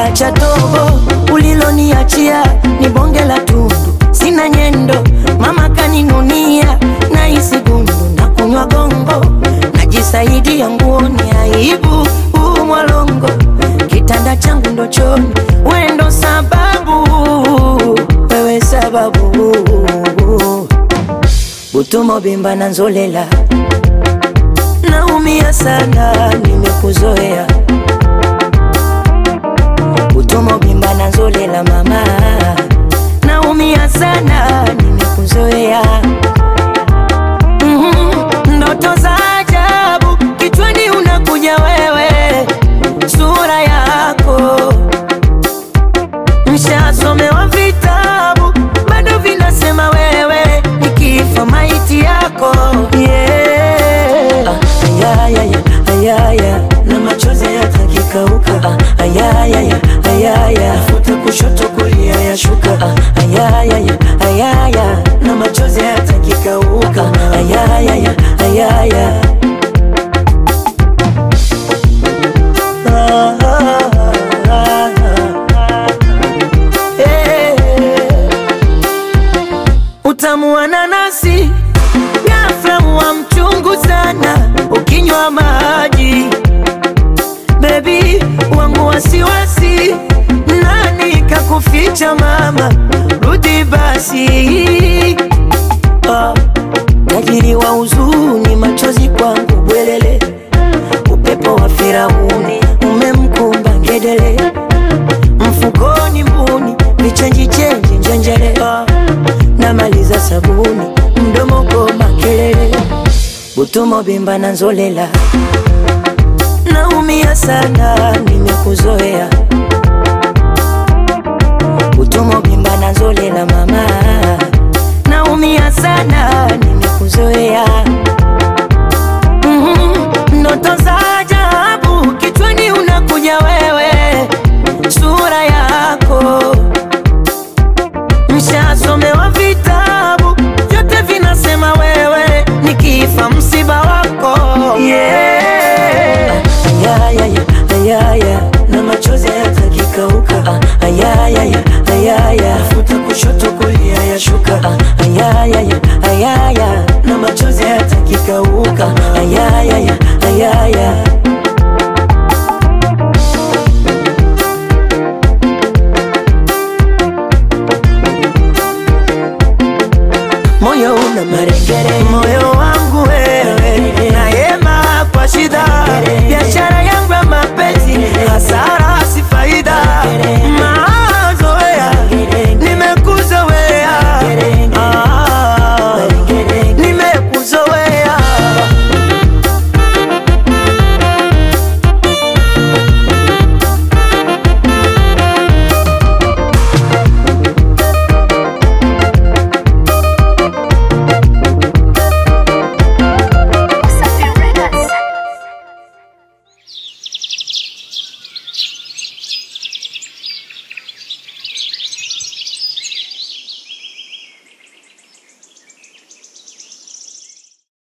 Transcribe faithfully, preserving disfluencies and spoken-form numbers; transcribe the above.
Acha tobo uliloniachia ni bonge la tundu, sina nyendo mama kaninunia, na isi gundu na kunywa gongo, najisaidia nguoni aibu umwalongo, kitanda changu ndo choni, wewe ndo sababu, wewe sababu. Butumo bimba na nzolela, naumia sana nimekuzoea. Butumo bimba na nzolela mama, naumia sana nimekuzoea. Mm-hmm. Ndoto za ajabu kichwani unakuja wewe, sura yako mshasomewa vitabu bado vinasema wewe nikifa maiti yako. Yeah. Ah, ayaya ayaya na machozi yatakikauka. Ah, ayaya ayaya futa kushoto kulia ya shuka. Ah, ayaya ayaya na machozi yatakikauka. Ayaya ayaya ah, ah, ah, ah. Hey. Utamu wa nanasi ghafla wa mchungu sana ukinywa maji. Baby wangu wasiwasi, nani kakuficha mama, rudi basi. Oh, tajiri wa huzuni, machozi kwangu bwelele, upepo wa Firauni umemkumba ngedele, mfukoni mbuni vichenji chenji njenjele. Oh, namaliza sabuni mdomo goma kelele. Butumo bimba na nzolela, naumia sana nimekuzoea. Butumo bimba na nzolela mama, naumia sana nimekuzoea. Mm-hmm. Ndoto